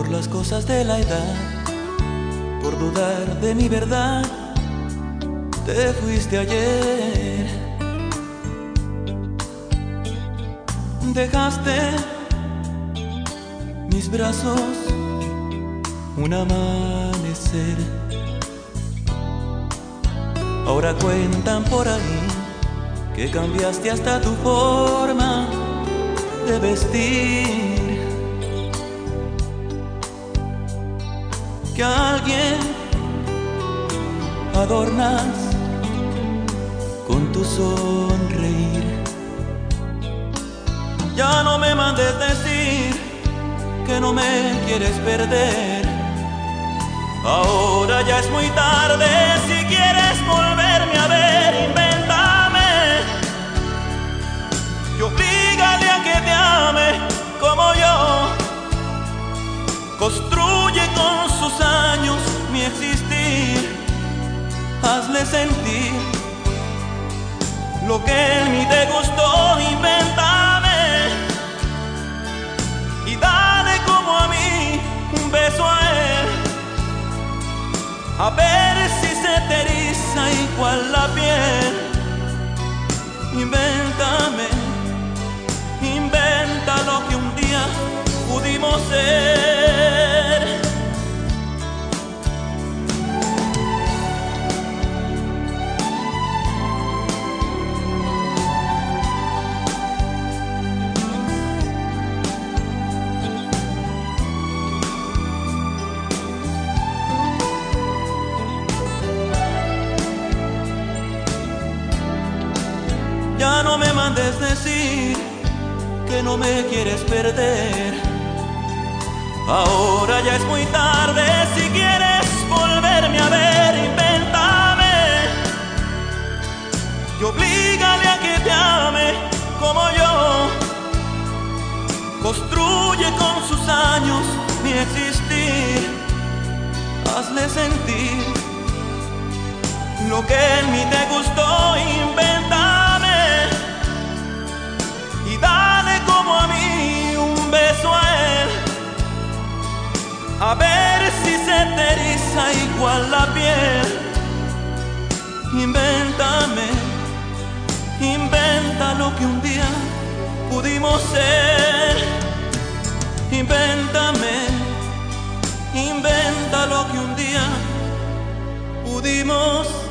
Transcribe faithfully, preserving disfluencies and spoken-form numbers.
por las cosas de la edad, por dudar de mi verdad, te fuiste ayer. Dejaste mis brazos un amanecer. Ahora cuentan por ahí que cambiaste hasta tu forma de vestir, que a alguien adornas con tu sonreír. Ya no me mandes decir que no me quieres perder. Ahora ya es muy tarde, si quieres volverme a ver, invéntame y oblígale a que te ame como yo. Construye con sus años mi existir, hazle sentir lo que en mí te gustó, invéntame y dale como a mí un beso a él, a ver si se te eriza igual la piel. Invéntame, inventa lo que un día pudimos ser. Ya no me mandes decir que no me quieres perder. Ahora ya es muy tarde, si quieres volverme a ver, invéntame y oblígale a que te ame como yo. Construye con sus años mi existir, hazle sentir lo que en mí te gustó, invéntame y dale como a mí un beso a él, a ver si se te eriza igual la piel. Invéntame, inventa lo que un día pudimos ser. Invéntame, inventa lo que un día pudimos ser.